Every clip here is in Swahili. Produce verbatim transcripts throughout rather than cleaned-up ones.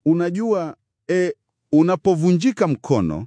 Unajua, e, unapovunjika mkono,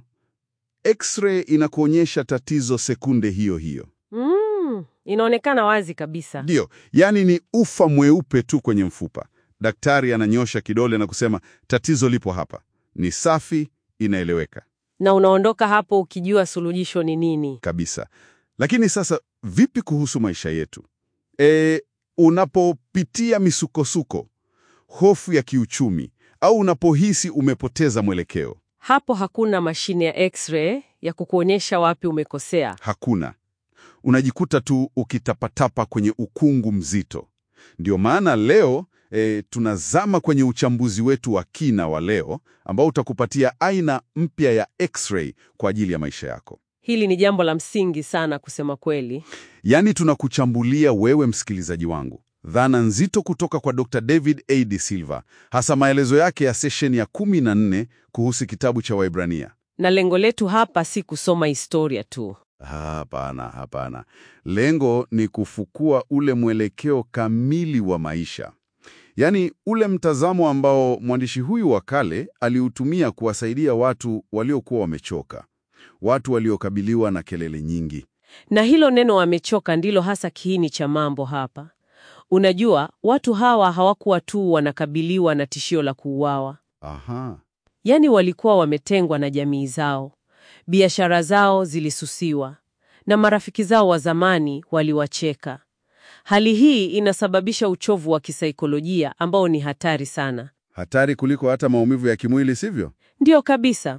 X-ray inakuonyesha tatizo sekunde hiyo hiyo. Mm, inaonekana wazi kabisa. Ndio, yani ni ufa mweupe tu kwenye mfupa. Daktari ananyosha kidole na kusema tatizo lipo hapa. Ni safi, inaeleweka. Na unaondoka hapo ukijua suluhisho ni nini. Kabisa. Lakini sasa vipi kuhusu maisha yetu? E, unapopitia misukosuko, hofu ya kiuchumi, au unapohisi umepoteza mwelekeo? Hapo hakuna mashine ya X-ray ya kukuonyesha wapi umekosea. Hakuna. Unajikuta tu ukitapatapa kwenye ukungu mzito. Ndio maana leo e, tunazama kwenye uchambuzi wetu wa kina wa leo ambao utakupatia aina mpya ya X-ray kwa ajili ya maisha yako. Hili ni jambo la msingi sana kusema kweli. Yaani tunakuchambulia wewe msikilizaji wangu dhana nzito kutoka kwa Doctor David A. De Silva, hasa maelezo yake ya session ya kumi na nne kuhusu kitabu cha Waebrania. Na lengo letu hapa si kusoma historia tu. Hapana, hapana. Lengo ni kufukua ule mwelekeo kamili wa maisha. Yaani ule mtazamo ambao mwandishi huyu wa kale aliutumia kuwasaidia watu waliokuwa wamechoka, watu waliokabiliwa na kelele nyingi. Na hilo neno wamechoka ndilo hasa kiini cha mambo hapa. Unajua, watu hawa hawakuwa tu wanakabiliwa na tishio la kuuawa. Aha. Yaani walikuwa wametengwa na jamii zao. Biashara zao zilisusiwa. Na marafiki zao wa zamani waliwacheka. Hali hii inasababisha uchovu wa kisaikolojia ambao ni hatari sana. Hatari kuliko hata maumivu ya kimwili, sivyo? Ndiyo kabisa.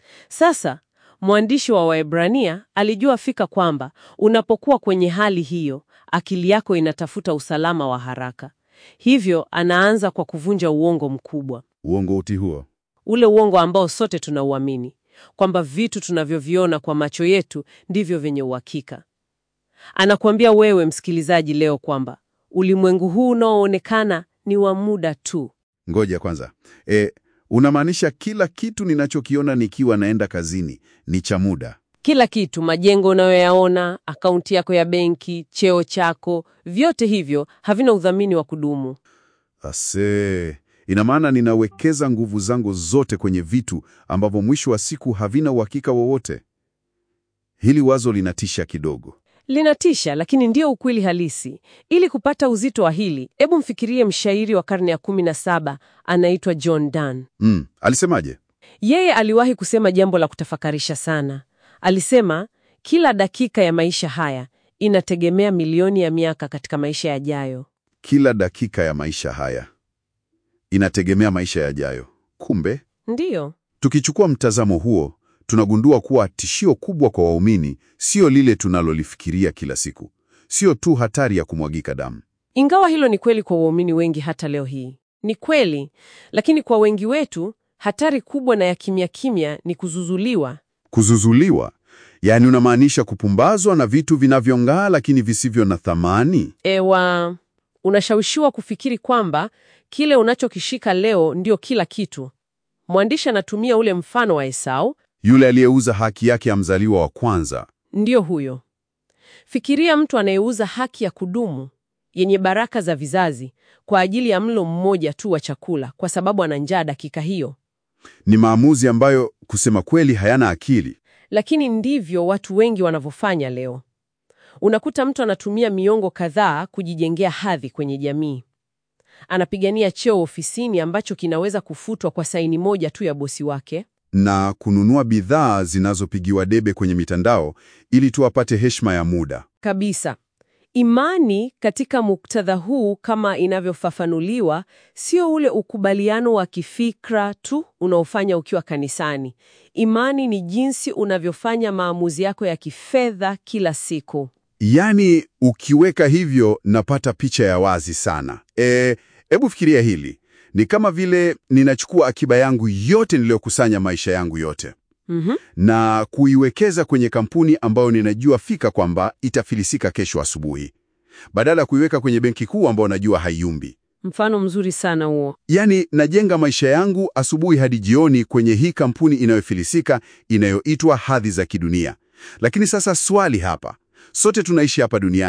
Sasa, mwandishi wa Waebrania alijua fika kwamba unapokuwa kwenye hali hiyo, akili yako inatafuta usalama wa haraka. Hivyo, anaanza kwa kuvunja uongo mkubwa. Uongo uti huo. Ule uongo ambao sote tunauamini, kwamba vitu tunavyoviona kwa macho yetu ndivyo vyenye uhakika. Anakuambia wewe msikilizaji leo kwamba ulimwengu huu unaoonekana ni wa muda tu. Ngoja kwanza. E, unamaanisha kila kitu ninachokiona nikiwa naenda kazini ni cha muda? Kila kitu, majengo unayoyaona, akaunti yako ya benki, cheo chako, vyote hivyo havina udhamini wa kudumu. Ase, ina maana ninawekeza nguvu zangu zote kwenye vitu ambavyo mwisho wa siku havina uhakika wowote. Hili wazo linatisha kidogo. Linatisha, lakini ndio ukweli halisi. Ili kupata uzito wa hili, hebu mfikirie mshairi wa karne ya kumi na saba anaitwa John Donne. Mm, alisemaje? Yeye aliwahi kusema jambo la kutafakarisha sana. Alisema, kila dakika ya maisha haya inategemea milioni ya miaka katika maisha yajayo. Kila dakika ya maisha haya inategemea maisha yajayo. Kumbe, Ndiyo. tukichukua mtazamo huo, tunagundua kuwa tishio kubwa kwa waumini sio lile tunalolifikiria kila siku. Sio tu hatari ya kumwagika damu. Ingawa hilo ni kweli kwa waumini wengi hata leo hii. Ni kweli, lakini kwa wengi wetu, hatari kubwa na ya kimya kimya ni kuzuzuliwa. Kuzuzuliwa? Yaani unamaanisha kupumbazwa na vitu vinavyong'aa lakini visivyo na thamani? Ewa, unashawishiwa kufikiri kwamba kile unachokishika leo ndio kila kitu. Mwandishi anatumia ule mfano wa Esau. Yule aliyeuza haki yake ya mzaliwa wa kwanza. Ndiyo huyo. Fikiria mtu anayeuza haki ya kudumu, yenye baraka za vizazi, kwa ajili ya mlo mmoja tu wa chakula, kwa sababu ana njaa dakika hiyo. Ni maamuzi ambayo kusema kweli hayana akili. Lakini ndivyo watu wengi wanavyofanya leo. Unakuta mtu anatumia miongo kadhaa kujijengea hadhi kwenye jamii. Anapigania cheo ofisini ambacho kinaweza kufutwa kwa saini moja tu ya bosi wake. Na kununua bidhaa zinazopigiwa debe kwenye mitandao ili tu apate heshima ya muda. Kabisa. Imani katika muktadha huu, kama inavyofafanuliwa, sio ule ukubaliano wa kifikra tu unaofanya ukiwa kanisani. Imani ni jinsi unavyofanya maamuzi yako ya kifedha kila siku. Yaani ukiweka hivyo napata picha ya wazi sana. E, hebu fikiria hili. Ni kama vile ninachukua akiba yangu yote niliyokusanya maisha yangu yote. Mhm. Na kuiwekeza kwenye kampuni ambayo ninajua fika kwamba itafilisika kesho asubuhi. Badala ya kuiweka kwenye benki kuu ambayo najua haiyumbi. Mfano mzuri sana huo. Yaani najenga maisha yangu asubuhi hadi jioni kwenye hii kampuni inayofilisika inayoitwa hadhi za kidunia. Lakini sasa swali hapa. Sote tunaishi hapa duniani.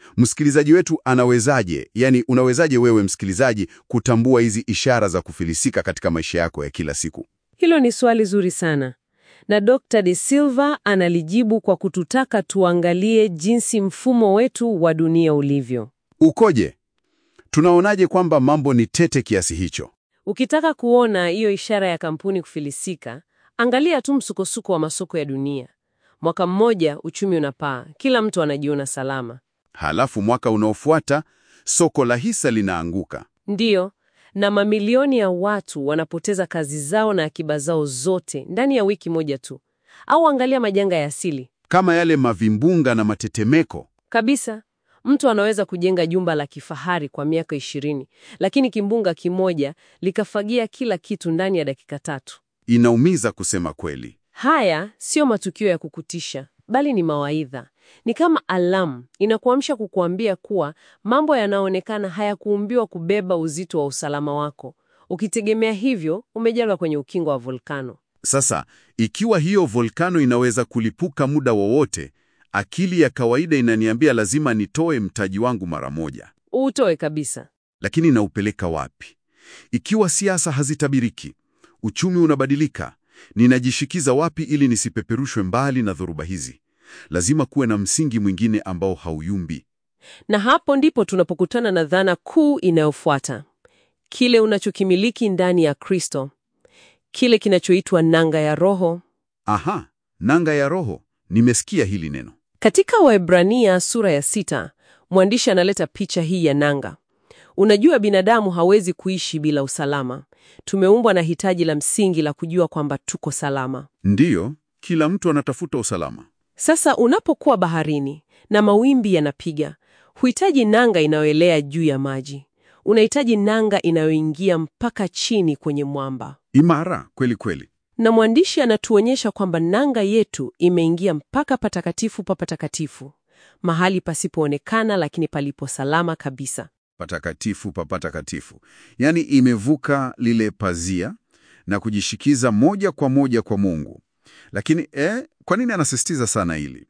Msikilizaji wetu anawezaje, yani unawezaje wewe msikilizaji kutambua hizi ishara za kufilisika katika maisha yako ya kila siku? Hilo ni swali zuri sana. Na Dokta De Silva analijibu kwa kututaka tuangalie jinsi mfumo wetu wa dunia ulivyo. Ukoje? Tunaonaje kwamba mambo ni tete kiasi hicho? Ukitaka kuona hiyo ishara ya kampuni kufilisika, angalia tu msukosuko wa masoko ya dunia. Mwaka mmoja uchumi unapaa, kila mtu anajiona salama. Halafu mwaka unaofuata soko la hisa linaanguka. Ndiyo, na mamilioni ya watu wanapoteza kazi zao na akiba zao zote ndani ya wiki moja tu. Au angalia majanga ya asili. Kama yale mavimbunga na matetemeko. Kabisa, mtu anaweza kujenga jumba la kifahari kwa miaka ishirini, lakini kimbunga kimoja likafagia kila kitu ndani ya dakika tatu. Inaumiza kusema kweli. Haya sio matukio ya kukutisha, bali ni mawaidha. Ni kama alamu, inakuamsha kukuambia kuwa mambo yanaonekana hayakuumbiwa kubeba uzito wa usalama wako. Ukitegemea hivyo, umejalwa kwenye ukingo wa volkano. Sasa, ikiwa hiyo volkano inaweza kulipuka muda wowote, akili ya kawaida inaniambia lazima nitoe mtaji wangu mara moja. Utoe kabisa. Lakini naupeleka wapi? Ikiwa siasa hazitabiriki, uchumi unabadilika, ninajishikiza wapi ili nisipeperushwe mbali na dhoruba hizi? Lazima kuwe na msingi mwingine ambao hauyumbi. Na hapo ndipo tunapokutana na dhana kuu inayofuata. Kile unachokimiliki ndani ya Kristo. Kile kinachoitwa nanga ya Roho. Aha, nanga ya Roho. Nimesikia hili neno. Katika Waebrania sura ya sita, mwandishi analeta picha hii ya nanga. Unajua, binadamu hawezi kuishi bila usalama. Tumeumbwa na hitaji la msingi la kujua kwamba tuko salama. Ndiyo, kila mtu anatafuta usalama. Sasa unapokuwa baharini na mawimbi yanapiga, huhitaji nanga inayoelea juu ya maji. Unahitaji nanga inayoingia mpaka chini kwenye mwamba. Imara kweli kweli. Na mwandishi anatuonyesha kwamba nanga yetu imeingia mpaka patakatifu pa patakatifu, mahali pasipoonekana lakini palipo salama kabisa. Patakatifu pa patakatifu. Yaani imevuka lile pazia na kujishikiza moja kwa moja kwa Mungu. Lakini eh, kwa nini anasisitiza sana hili?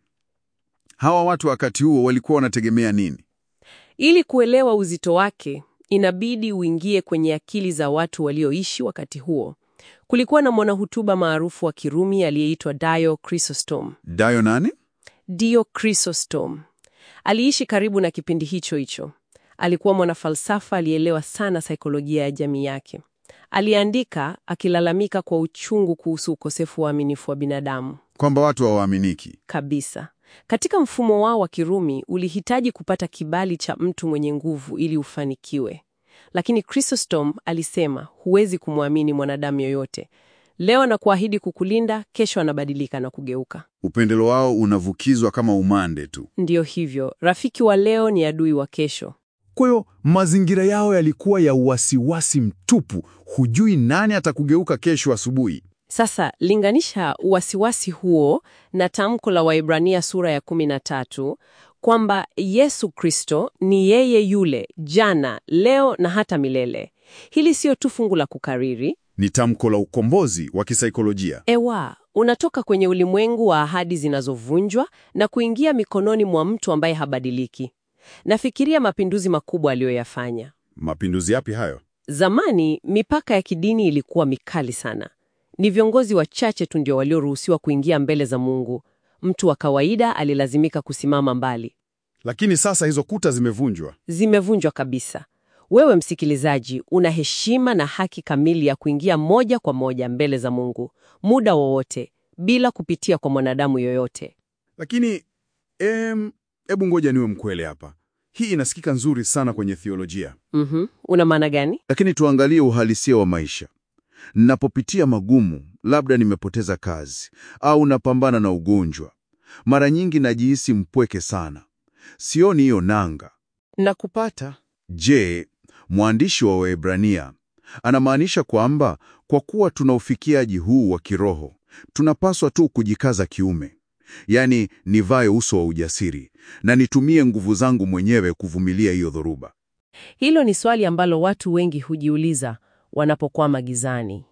Hawa watu wakati huo walikuwa wanategemea nini? Ili kuelewa uzito wake, inabidi uingie kwenye akili za watu walioishi wakati huo. Kulikuwa na mwanahutuba maarufu wa Kirumi aliyeitwa Dio Chrysostom. Dio nani? Dio Chrysostom. Aliishi karibu na kipindi hicho hicho. Alikuwa mwanafalsafa alielewa sana saikolojia ya jamii yake. Aliandika akilalamika kwa uchungu kuhusu ukosefu wa uaminifu wa binadamu. Kwamba watu hawaaminiki. Kabisa. Katika mfumo wao wa Kirumi, ulihitaji kupata kibali cha mtu mwenye nguvu ili ufanikiwe. Lakini Chrysostom alisema, huwezi kumwamini mwanadamu yoyote. Leo anakuahidi kukulinda, kesho anabadilika na kugeuka. Upendelo wao unavukizwa kama umande tu. Ndiyo hivyo, rafiki wa leo ni adui wa kesho. Kwa hiyo mazingira yao yalikuwa ya wasiwasi mtupu, hujui nani atakugeuka kesho asubuhi. Sasa linganisha wasiwasi huo na tamko la Waebrania sura ya kumi na tatu kwamba Yesu Kristo ni yeye yule jana, leo na hata milele. Hili sio tu fungu la kukariri, ni tamko la ukombozi wa kisaikolojia. Ewa, unatoka kwenye ulimwengu wa ahadi zinazovunjwa na kuingia mikononi mwa mtu ambaye habadiliki. Nafikiria mapinduzi makubwa aliyoyafanya. Mapinduzi yapi hayo? Zamani mipaka ya kidini ilikuwa mikali sana. Ni viongozi wachache tu ndio walioruhusiwa kuingia mbele za Mungu. Mtu wa kawaida alilazimika kusimama mbali. Lakini sasa hizo kuta zimevunjwa. Zimevunjwa kabisa. Wewe msikilizaji, una heshima na haki kamili ya kuingia moja kwa moja mbele za Mungu, muda wowote, bila kupitia kwa mwanadamu yoyote. Lakini, em, hebu ngoja niwe mkweli hapa. Hii inasikika nzuri sana kwenye theolojia. Mhm, una maana gani? Lakini tuangalie uhalisia wa maisha. Ninapopitia magumu, labda nimepoteza kazi, au napambana na ugonjwa, mara nyingi najihisi mpweke sana. Sioni hiyo nanga. Na kupata. Je, mwandishi wa Waebrania anamaanisha kwamba kwa kuwa tuna ufikiaji huu wa kiroho, tunapaswa tu kujikaza kiume? Yaani nivae uso wa ujasiri na nitumie nguvu zangu mwenyewe kuvumilia hiyo dhoruba? Hilo ni swali ambalo watu wengi hujiuliza wanapokwama gizani.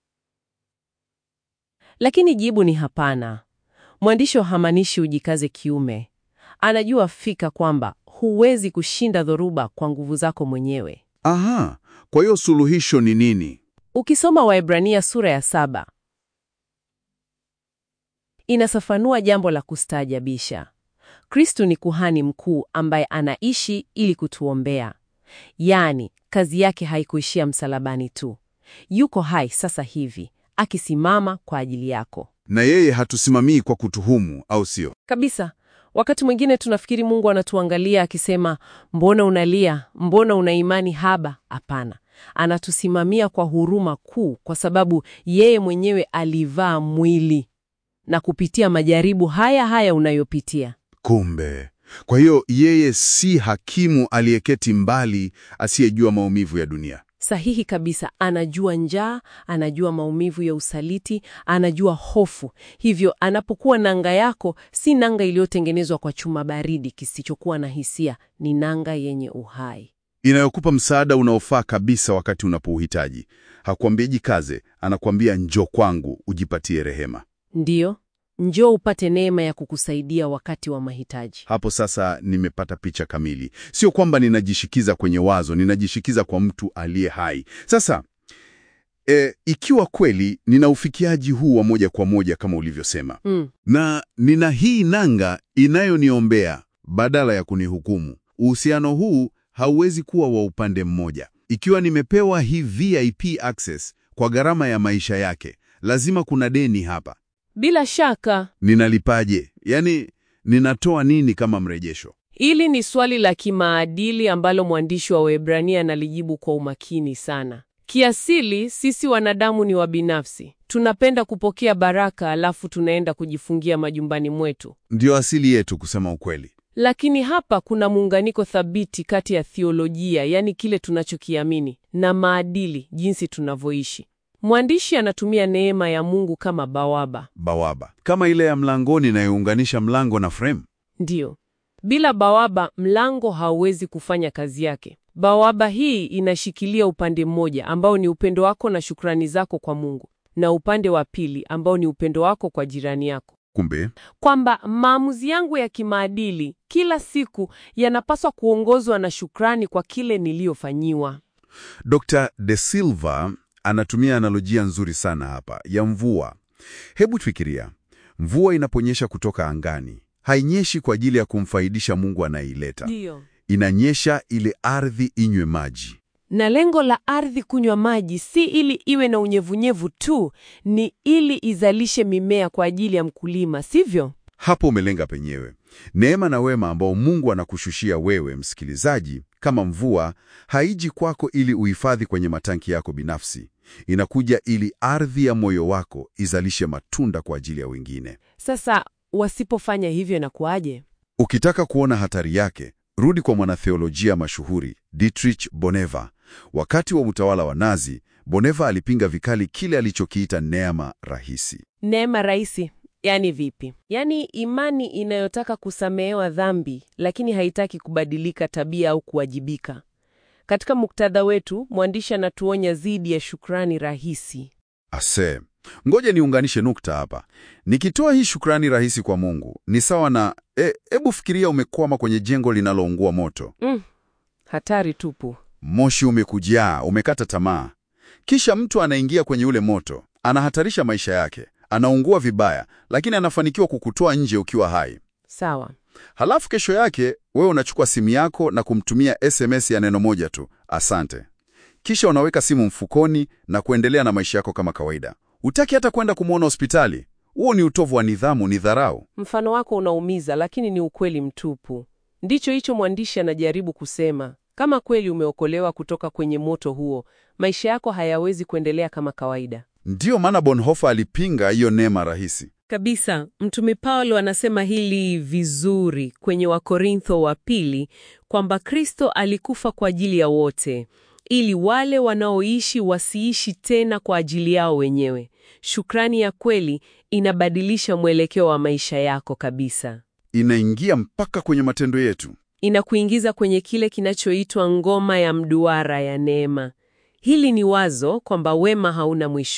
Lakini jibu ni hapana. Mwandishi hamaanishi ujikaze kiume. Anajua fika kwamba huwezi kushinda dhoruba kwa nguvu zako mwenyewe. Aha, kwa hiyo suluhisho ni nini? Ukisoma Waebrania sura ya saba, inasafanua jambo la kustaajabisha. Kristo ni kuhani mkuu ambaye anaishi ili kutuombea. Yaani, kazi yake haikuishia msalabani tu. Yuko hai sasa hivi, akisimama kwa ajili yako. Na yeye hatusimamii kwa kutuhumu, au sio? Kabisa. Wakati mwingine tunafikiri Mungu anatuangalia akisema, mbona unalia? Mbona una imani haba? Hapana. Anatusimamia kwa huruma kuu kwa sababu yeye mwenyewe alivaa mwili na kupitia majaribu haya haya unayopitia. Kumbe, kwa hiyo yeye si hakimu aliyeketi mbali asiyejua maumivu ya dunia. Sahihi kabisa. Anajua njaa, anajua maumivu ya usaliti, anajua hofu. Hivyo anapokuwa nanga yako, si nanga iliyotengenezwa kwa chuma baridi kisichokuwa na hisia, ni nanga yenye uhai, Inayokupa msaada unaofaa kabisa wakati unapouhitaji. Hakuambii jikaze, anakuambia njoo kwangu ujipatie rehema. Ndiyo, njoo upate neema ya kukusaidia wakati wa mahitaji. Hapo sasa nimepata picha kamili. Sio kwamba ninajishikiza kwenye wazo, ninajishikiza kwa mtu aliye hai. Sasa, e, ikiwa kweli nina ufikiaji huu wa moja kwa moja kama ulivyosema, Mm. na nina hii nanga inayoniombea badala ya kunihukumu, uhusiano huu hauwezi kuwa wa upande mmoja. Ikiwa nimepewa hii V I P access kwa gharama ya maisha yake, lazima kuna deni hapa. Bila shaka. Ninalipaje? Yaani, ninatoa nini kama mrejesho? Hili ni swali la kimaadili ambalo mwandishi wa Waebrania analijibu kwa umakini sana. Kiasili, sisi wanadamu ni wabinafsi. Tunapenda kupokea baraka alafu tunaenda kujifungia majumbani mwetu. Ndio asili yetu kusema ukweli. Lakini hapa kuna muunganiko thabiti kati ya theolojia, yani kile tunachokiamini, na maadili, jinsi tunavyoishi. Mwandishi anatumia neema ya Mungu kama bawaba. Bawaba. Kama ile ya mlangoni inayounganisha mlango na frame. Ndiyo. Bila bawaba, mlango hauwezi kufanya kazi yake. Bawaba hii inashikilia upande mmoja ambao ni upendo wako na shukrani zako kwa Mungu, na upande wa pili ambao ni upendo wako kwa jirani yako. Kumbe, Kwamba maamuzi yangu ya kimaadili kila siku yanapaswa kuongozwa na shukrani kwa kile niliyofanyiwa. Dokta De Silva anatumia analojia nzuri sana hapa ya mvua. Hebu fikiria, mvua inaponyesha kutoka angani, hainyeshi kwa ajili ya kumfaidisha Mungu anayeileta. Ndiyo. Inanyesha ile ardhi inywe maji. Na lengo la ardhi kunywa maji si ili iwe na unyevunyevu tu, ni ili izalishe mimea kwa ajili ya mkulima, sivyo? Hapo umelenga penyewe. Neema na wema ambao Mungu anakushushia wewe, msikilizaji, kama mvua, haiji kwako ili uhifadhi kwenye matanki yako binafsi. Inakuja ili ardhi ya moyo wako izalishe matunda kwa ajili ya wengine. Sasa wasipofanya hivyo inakuwaje? Ukitaka kuona hatari yake, rudi kwa mwanatheolojia mashuhuri Dietrich Bonhoeffer. Wakati wa utawala wa Nazi, Bonhoeffer alipinga vikali kile alichokiita neema rahisi. Neema rahisi, yani vipi? Yani imani inayotaka kusamehewa dhambi, lakini haitaki kubadilika tabia au kuwajibika. Katika muktadha wetu, mwandishi anatuonya dhidi ya shukrani rahisi. Ase, ngoja niunganishe nukta hapa. Nikitoa hii shukrani rahisi kwa Mungu, ni sawa na hebu e, fikiria umekwama kwenye jengo linaloungua moto. Mm, hatari tupu. Moshi umekujaa, umekata tamaa. Kisha mtu anaingia kwenye ule moto, anahatarisha maisha yake, anaungua vibaya, lakini anafanikiwa kukutoa nje ukiwa hai. Sawa. Halafu kesho yake, wewe unachukua simu yako na kumtumia S M S ya neno moja tu, asante. Kisha unaweka simu mfukoni na kuendelea na maisha yako kama kawaida. Hutaki hata kwenda kumwona hospitali. Huo ni utovu wa nidhamu, ni dharau. Mfano wako unaumiza, lakini ni ukweli mtupu. Ndicho hicho mwandishi anajaribu kusema. Kama kweli umeokolewa kutoka kwenye moto huo, maisha yako hayawezi kuendelea kama kawaida. Ndiyo maana Bonhoeffer alipinga hiyo neema rahisi. Kabisa. Mtume Paulo anasema hili vizuri kwenye Wakorintho wa pili kwamba Kristo alikufa kwa ajili ya wote, ili wale wanaoishi wasiishi tena kwa ajili yao wenyewe. Shukrani ya kweli inabadilisha mwelekeo wa maisha yako kabisa. Inaingia mpaka kwenye matendo yetu. Inakuingiza kwenye kile kinachoitwa ngoma ya mduara ya neema. Hili ni wazo kwamba wema hauna mwisho.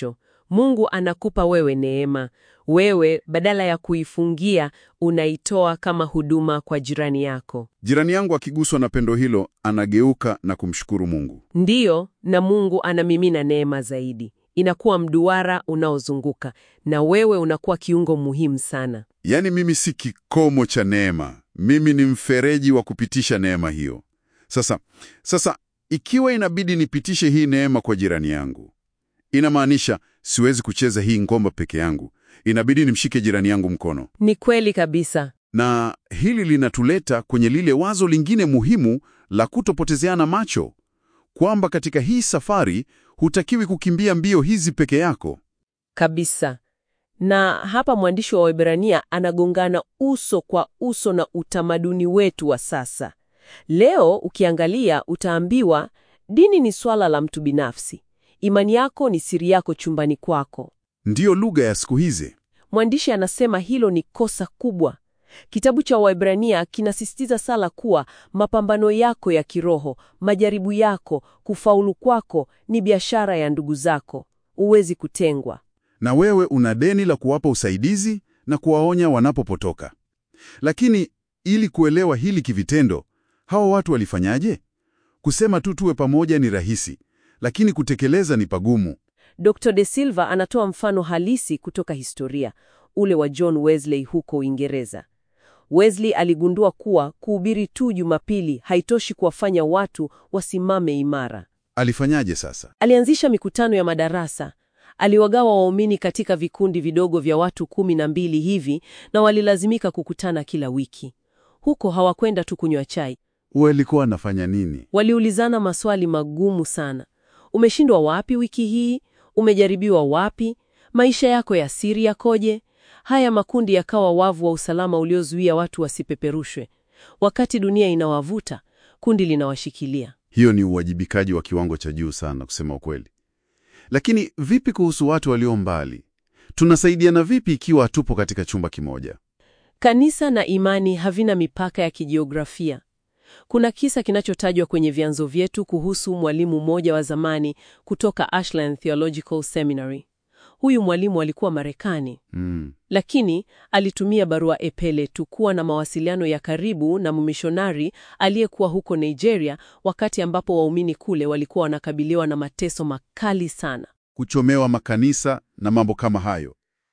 Mungu anakupa wewe neema. Wewe badala ya kuifungia, unaitoa kama huduma kwa jirani yako. Jirani yangu akiguswa na pendo hilo, anageuka na kumshukuru Mungu. Ndiyo, na Mungu anamimina neema zaidi. Inakuwa mduara unaozunguka, na wewe unakuwa kiungo muhimu sana. Yaani mimi si kikomo cha neema, mimi ni mfereji wa kupitisha neema hiyo. Sasa, sasa ikiwa inabidi nipitishe hii neema kwa jirani yangu, inamaanisha siwezi kucheza hii ngoma peke yangu. Inabidi nimshike jirani yangu mkono. Ni kweli kabisa. Na hili linatuleta kwenye lile wazo lingine muhimu la kutopotezeana macho, kwamba katika hii safari hutakiwi kukimbia mbio hizi peke yako. Kabisa. Na hapa mwandishi wa Waebrania anagongana uso kwa uso na utamaduni wetu wa sasa. Leo ukiangalia utaambiwa dini ni swala la mtu binafsi. Imani yako ni siri yako chumbani kwako. Ndiyo lugha ya siku hizi. Mwandishi anasema hilo ni kosa kubwa. Kitabu cha Waebrania kinasisitiza sala kuwa mapambano yako ya kiroho, majaribu yako, kufaulu kwako ni biashara ya ndugu zako. Huwezi kutengwa. Na wewe una deni la kuwapa usaidizi na kuwaonya wanapopotoka. Lakini ili kuelewa hili kivitendo, hao watu walifanyaje? Kusema tu tuwe pamoja ni rahisi, lakini kutekeleza ni pagumu. Dokta De Silva anatoa mfano halisi kutoka historia, ule wa John Wesley huko Uingereza. Wesley aligundua kuwa kuhubiri tu Jumapili haitoshi kuwafanya watu wasimame imara. Alifanyaje sasa? Alianzisha mikutano ya madarasa. Aliwagawa waumini katika vikundi vidogo vya watu kumi na mbili hivi, na walilazimika kukutana kila wiki. Huko hawakwenda tu kunywa chai. Walikuwa anafanya nini? Waliulizana maswali magumu sana. Umeshindwa wapi wiki hii? Umejaribiwa wapi? Maisha yako ya siri yakoje? Haya makundi yakawa wavu wa usalama uliozuia watu wasipeperushwe. Wakati dunia inawavuta, kundi linawashikilia. Hiyo ni uwajibikaji wa kiwango cha juu sana, kusema ukweli. Lakini vipi kuhusu watu walio mbali? Tunasaidiana vipi ikiwa hatupo katika chumba kimoja? Kanisa na imani havina mipaka ya kijiografia. Kuna kisa kinachotajwa kwenye vyanzo vyetu kuhusu mwalimu mmoja wa zamani kutoka Ashland Theological Seminary. Huyu mwalimu alikuwa Marekani, Mm. lakini alitumia barua epele tu kuwa na mawasiliano ya karibu na mmishonari aliyekuwa huko Nigeria, wakati ambapo waumini kule walikuwa wanakabiliwa na mateso makali sana. Kuchomewa makanisa na mambo kama hayo.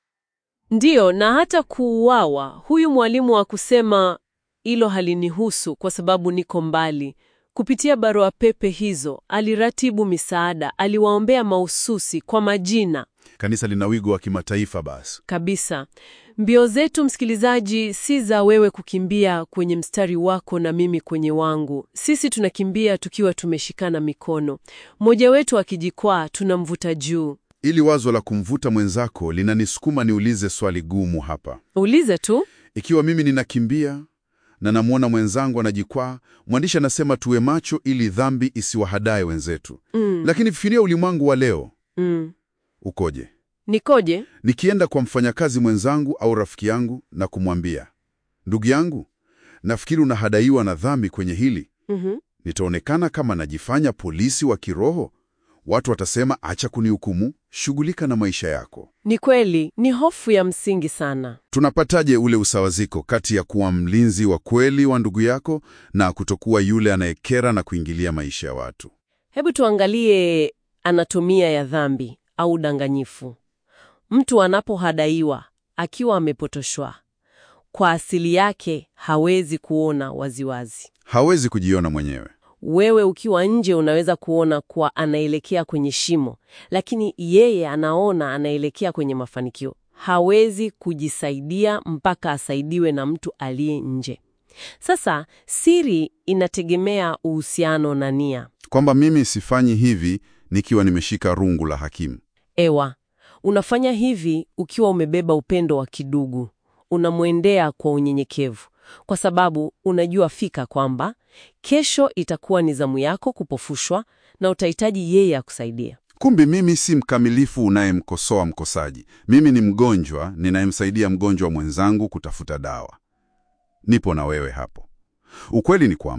Ndiyo, na hata kuuawa. Huyu mwalimu wa kusema hilo halinihusu kwa sababu niko mbali. Kupitia barua pepe hizo, aliratibu misaada, aliwaombea mahususi kwa majina. Kanisa lina wigo wa kimataifa basi. Kabisa. Mbio zetu, msikilizaji, si za wewe kukimbia kwenye mstari wako na mimi kwenye wangu. Sisi tunakimbia tukiwa tumeshikana mikono. Mmoja wetu akijikwaa, tunamvuta juu. Ili wazo la kumvuta mwenzako linanisukuma niulize swali gumu hapa. Ulize tu. Ikiwa mimi ninakimbia na namuona mwenzangu anajikwaa, mwandishi anasema tuwe macho ili dhambi isiwahadae wenzetu. Mm. Lakini fikiria ulimwengu wa leo. Mm. Ukoje? Nikoje? Nikienda kwa mfanyakazi mwenzangu au rafiki yangu na kumwambia, ndugu yangu, nafikiri unahadaiwa na dhambi kwenye hili. Mhm. Nitaonekana kama najifanya polisi wa kiroho. Watu watasema acha kunihukumu, shughulika na maisha yako. Ni kweli, ni hofu ya msingi sana. Tunapataje ule usawaziko kati ya kuwa mlinzi wa kweli wa ndugu yako na kutokuwa yule anayekera na kuingilia maisha ya watu? Hebu tuangalie anatomia ya dhambi au udanganyifu. Mtu anapohadaiwa akiwa amepotoshwa, kwa asili yake hawezi kuona waziwazi. Hawezi kujiona mwenyewe. Wewe ukiwa nje unaweza kuona kuwa anaelekea kwenye shimo, lakini yeye anaona anaelekea kwenye mafanikio. Hawezi kujisaidia mpaka asaidiwe na mtu aliye nje. Sasa siri inategemea uhusiano na nia. Kwamba mimi sifanyi hivi nikiwa nimeshika rungu la hakimu. Ewa, unafanya hivi ukiwa umebeba upendo wa kidugu. Unamwendea kwa unyenyekevu, kwa sababu unajua fika kwamba kesho itakuwa ni zamu yako kupofushwa na utahitaji yeye akusaidie. Kumbe mimi si mkamilifu unayemkosoa mkosaji. Mimi ni mgonjwa ninayemsaidia mgonjwa mwenzangu kutafuta dawa. Nipo na wewe hapo. Ukweli ni kwamba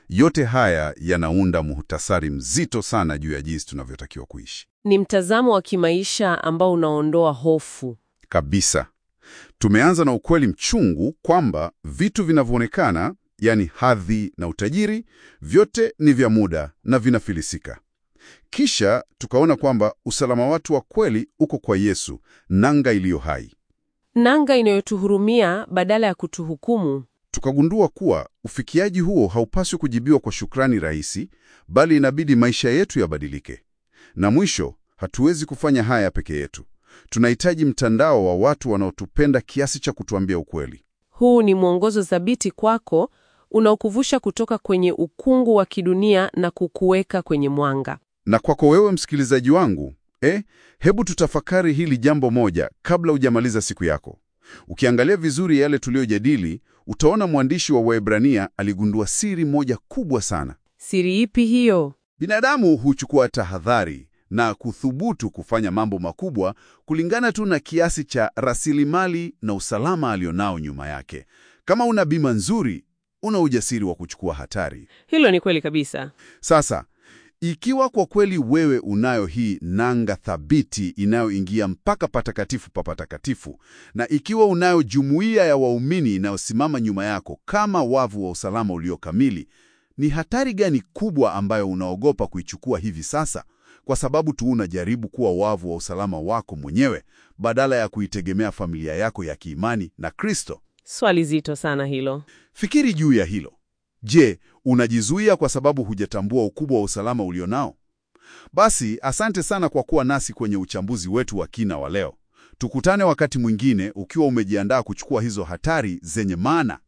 Yote haya yanaunda muhtasari mzito sana juu ya jinsi tunavyotakiwa kuishi. Ni mtazamo wa kimaisha ambao unaondoa hofu. Kabisa. Tumeanza na ukweli mchungu kwamba vitu vinavyoonekana, yani hadhi na utajiri, vyote ni vya muda na vinafilisika. Kisha tukaona kwamba usalama watu wa kweli uko kwa Yesu, nanga iliyo hai. Nanga inayotuhurumia badala ya kutuhukumu. Tukagundua kuwa ufikiaji huo haupaswi kujibiwa kwa shukrani rahisi, bali inabidi maisha yetu yabadilike. Na mwisho, hatuwezi kufanya haya peke yetu. Tunahitaji mtandao wa watu wanaotupenda kiasi cha kutuambia ukweli. Huu ni mwongozo thabiti kwako, unaokuvusha kutoka kwenye ukungu wa kidunia na kukuweka kwenye mwanga. Na kwako wewe msikilizaji wangu, eh, hebu tutafakari hili jambo moja kabla hujamaliza siku yako. Ukiangalia vizuri yale tuliyojadili, utaona mwandishi wa Waebrania aligundua siri moja kubwa sana. Siri ipi hiyo? Binadamu huchukua tahadhari na kuthubutu kufanya mambo makubwa kulingana tu na kiasi cha rasilimali na usalama alionao nyuma yake. Kama una bima nzuri, una ujasiri wa kuchukua hatari. Hilo ni kweli kabisa. Sasa, ikiwa kwa kweli wewe unayo hii nanga thabiti inayoingia mpaka patakatifu pa patakatifu, na ikiwa unayo jumuiya ya waumini inayosimama nyuma yako kama wavu wa usalama uliokamili, ni hatari gani kubwa ambayo unaogopa kuichukua hivi sasa, kwa sababu tu unajaribu kuwa wavu wa usalama wako mwenyewe badala ya kuitegemea familia yako ya kiimani na Kristo? Swali zito sana hilo. Fikiri juu ya hilo. Je, unajizuia kwa sababu hujatambua ukubwa wa usalama ulionao? Basi, asante sana kwa kuwa nasi kwenye uchambuzi wetu wa kina wa leo. Tukutane wakati mwingine ukiwa umejiandaa kuchukua hizo hatari zenye maana.